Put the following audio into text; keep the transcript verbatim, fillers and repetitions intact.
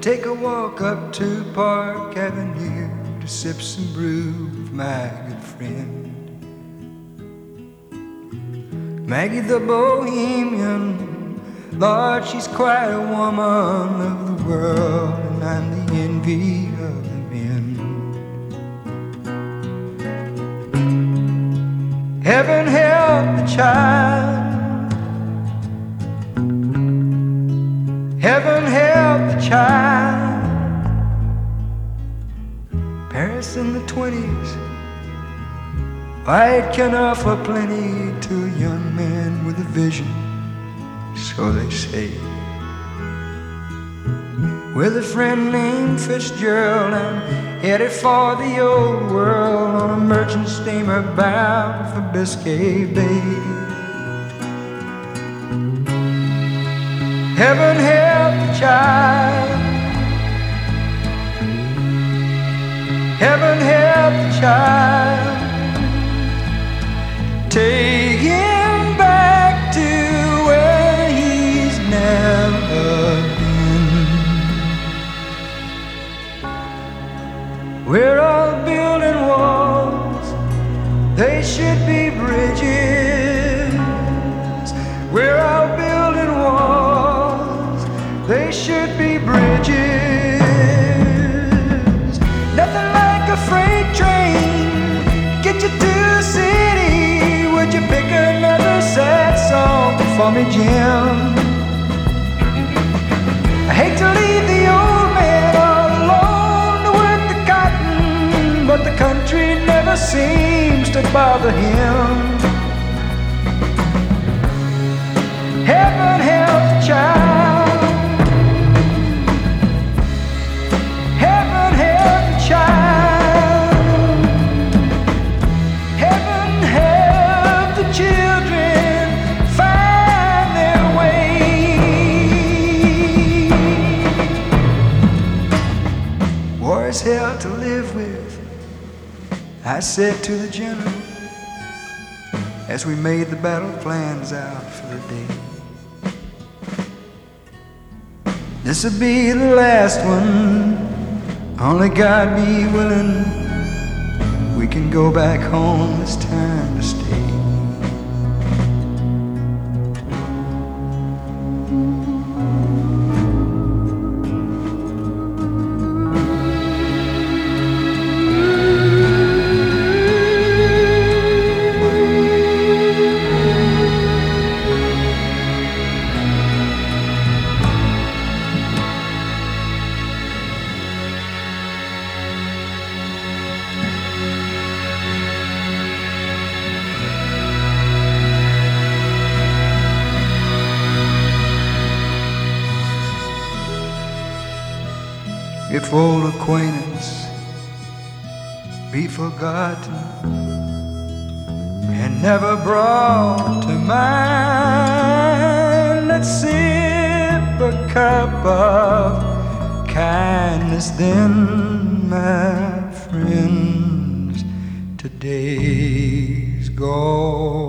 take a walk up to Park Avenue to sip some brew with my good friend Maggie the Bohemian. Lord, she's quite a woman of the world, and I'm the envy of the men. Heaven help the child, heaven help the child. Paris in the twenties, why it can offer plenty to a young man with a vision, so they say. With a friend named Fitzgerald, I'm headed for the old world on a merchant steamer bound for Biscay Bay. Heaven help the child, heaven help the child. Take him back to where he's never been. We're all building walls, they should be bridges. We're all building walls, they should be bridges. Nothing like a freight train, get you to the city. Would you pick another sad song for me, Jim? I hate to leave the old man all alone to work the cotton, but the country never seems to bother him. Heaven help the child, heaven help the child, heaven help the children find their way. War is hell to live with, I said to the general, as we made the battle plans out for the day. This'll be the last one, only God be willing, we can go back home, it's time to stay. If old acquaintance be forgotten and never brought to mind, let's sip a cup of kindness then, my friends. Today's gone.